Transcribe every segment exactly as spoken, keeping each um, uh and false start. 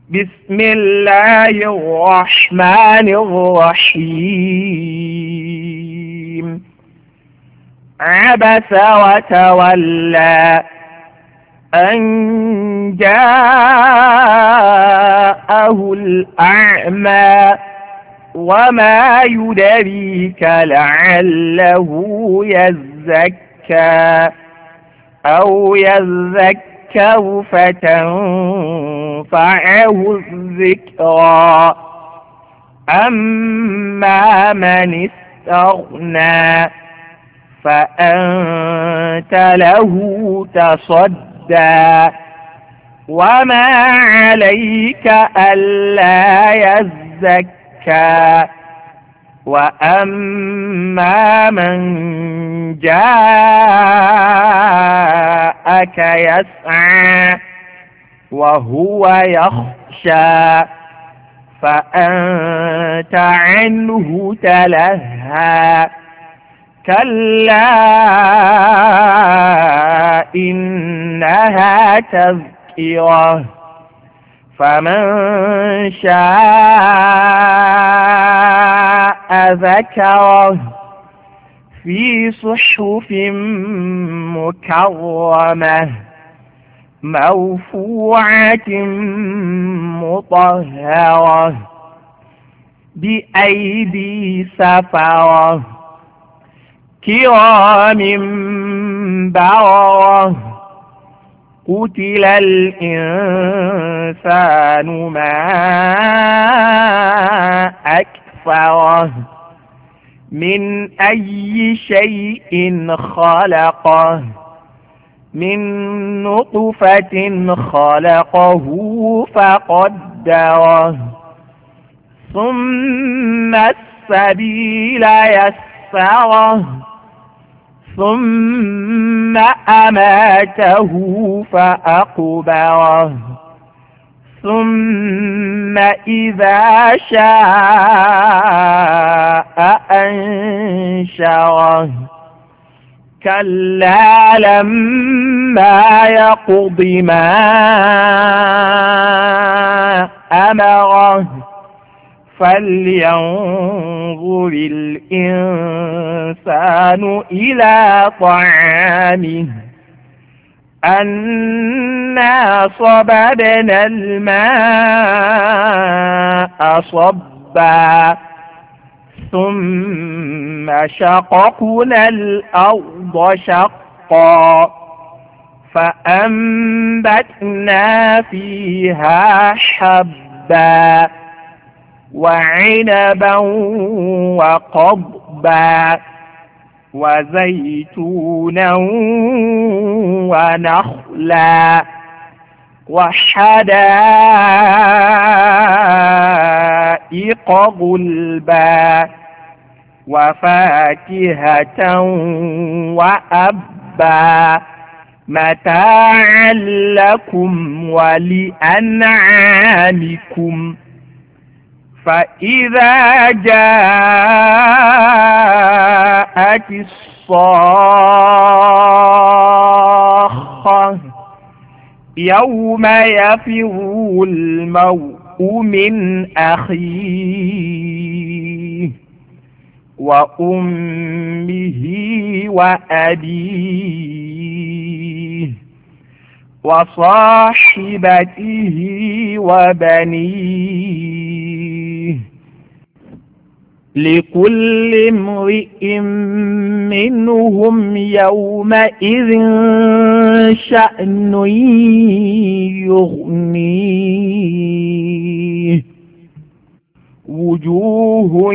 بسم الله الرحمن الرحيم. عبس وتولى أن جاءه الأعمى وما يدريك لعله يزكى أو يذكر فتنفعه الذكرى. أما من استغنى فأنت له تصدى وما عليك ألا يزكى. وأما من جاءك يسعى وهو يخشى فأنت عنه تلهى. كلا إنها تذكرة فمن شاء ذكره في صحف مكرمة مرفوعة مطهرة بأيدي سفرة كرام بررة. قتل الإنسان ما أكفره من أي شيء خلقه من نطفة خلقه فقدره ثم السبيل يسره ثم أماته فأقبره ثم إذا شاء أنشره. كلا لما يقض ما أمره فلينظر الإنسان إلى طعامه أنا صببنا الماء صبا ثم شققنا الأرض شقا فأنبتنا فيها حبا وعنبا وقضبا وزيتونا ونخلا وحدائق غلبا وفاكهة وأبا متاعا لكم ولأنعامكم. فإذا جاءت الصاخة يوم يفر المرء من أخيه وأمه وأبيه وصاحبته وبنيه لكل امرئ منهم يومئذ شأن يغنيه. وجوه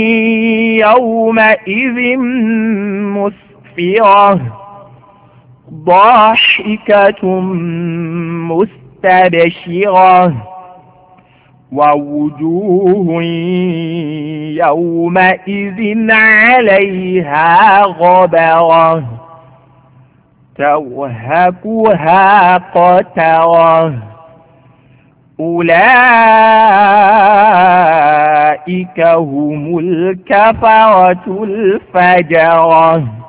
يومئذ مسفرة ضاحكة مستبشرة ووجوه يومئذ عليها غبرة ترهقها قترة. أولئك هم الكفرة الفجرة.